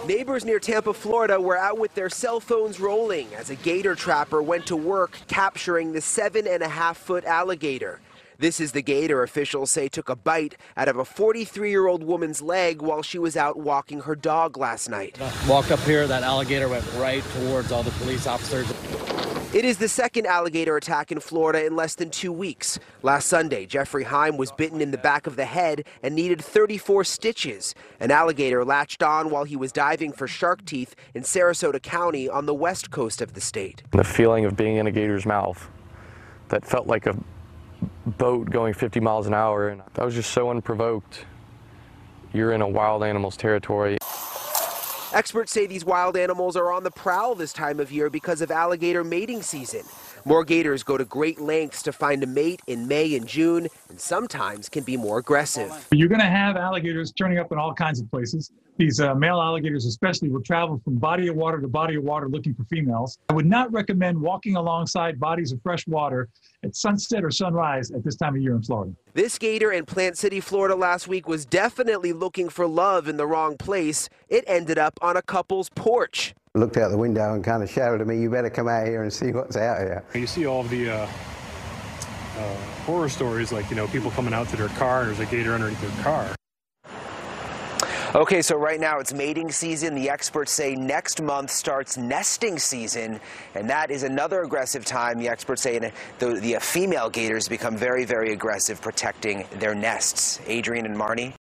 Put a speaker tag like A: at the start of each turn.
A: Neighbors near Tampa, Florida were out with their cell phones rolling as a gator trapper went to work capturing the 7.5-foot alligator. This is the gator officials say took a bite out of a 43-year-old woman's leg while she was out walking her dog last night.
B: Walked up here, that alligator went right towards all the police officers.
A: It is the second alligator attack in Florida in less than 2 weeks. Last Sunday, Jeffrey Heim was bitten in the back of the head and needed 34 stitches. An alligator latched on while he was diving for shark teeth in Sarasota County on the west coast of the state.
C: The feeling of being in a gator's mouth that felt like a boat going 50 miles an hour, and that was just so unprovoked. You're in a wild animal's territory.
A: Experts say these wild animals are on the prowl this time of year because of alligator mating season. More gators go to great lengths to find a mate in May and June, and sometimes can be more aggressive.
D: You're going to have alligators turning up in all kinds of places. These male alligators especially will travel from body of water to body of water looking for females. I would not recommend walking alongside bodies of fresh water at sunset or sunrise at this time of year in Florida.
A: This gator in Plant City, Florida last week was definitely looking for love in the wrong place. It ended up on a couple's porch.
E: Looked out the window and kind of shouted to me, "You better come out here and see what's out here."
F: You see all of the horror stories, like, people coming out to their car and there's a gator underneath their car.
A: Okay, so right now it's mating season. The experts say next month starts nesting season, and that is another aggressive time. The experts say the female gators become very, very aggressive protecting their nests. Adrian and Marnie.